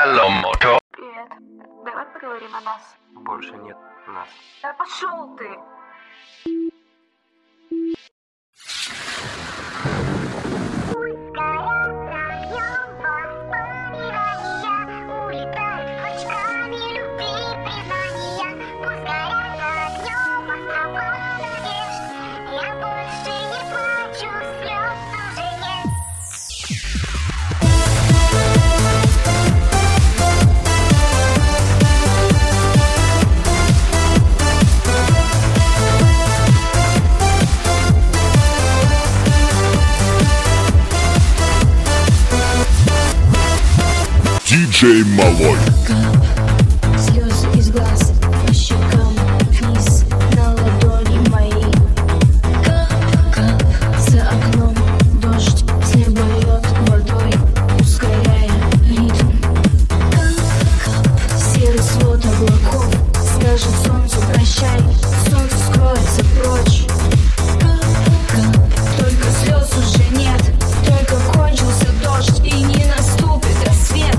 Hello, Moto. Привет. Давай поговорим о нас. Больше нет нас. Да пошел ты! Диджей Малой. Слезы из глаз по щекам вниз на ладони мои. Кап-кап за окном дождь с неба льет водой, ускоряя ритм. Кап-кап серый свод облаков скажет солнцу прощай, солнце скроется прочь. Кап-кап только слез уже нет, только кончился дождь и не наступит рассвет.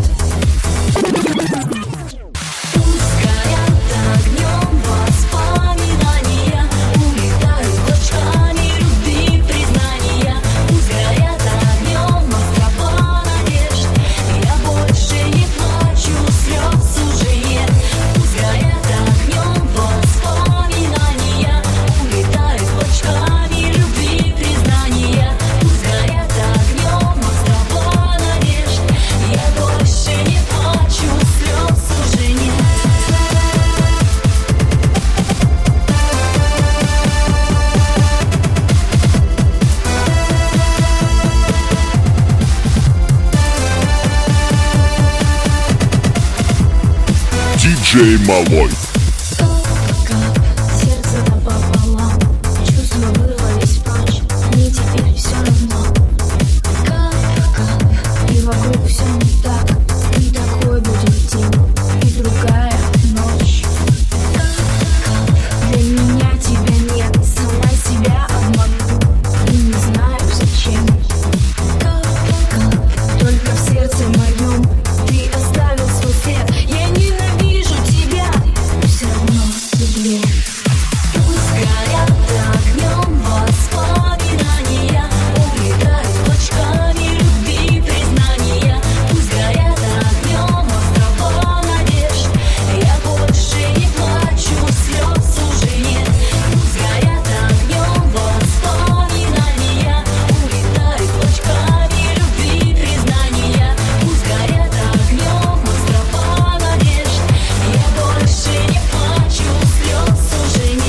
Диджей Малой. Кап-кап, сердце напополам, чувства вырвались в плач, мне теперь все равно. Кап-кап, и вокруг все не так, и такой будет день, и другая ночь. Кап-кап, для меня тебя нет, сама себя обману, и не знаю зачем. Кап-кап, только в сердце моем ты оставил свой след, я ненавижу тебя, но все равно люблю. Пусть горят огнем воспоминания, улетают клочками любви признания. Пусть горят огнем острова надежд, я больше не плачу, слез уже нет. Пусть горят огнем воспоминания, улетают клочками любви признания. Пусть горят огнем острова надежд, я больше не плачу, слез уже нет.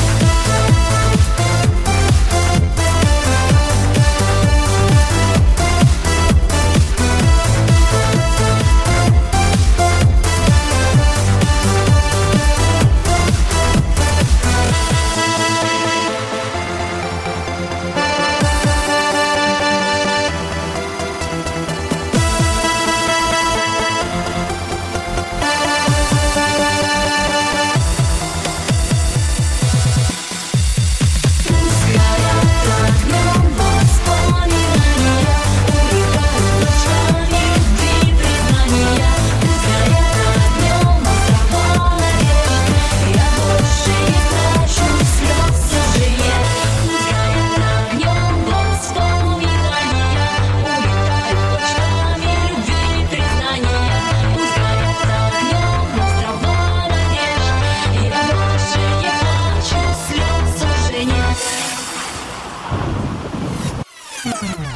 Пусть горят огнем воспоминания, улетают клочками любви признания. Пусть горят огнем острова надежд, я больше не плачу, слез уже нет. Пусть горят огнем воспоминания, улетают клочками любви признания. Пусть горят огнем острова надежд, я больше не плачу, слез уже нет.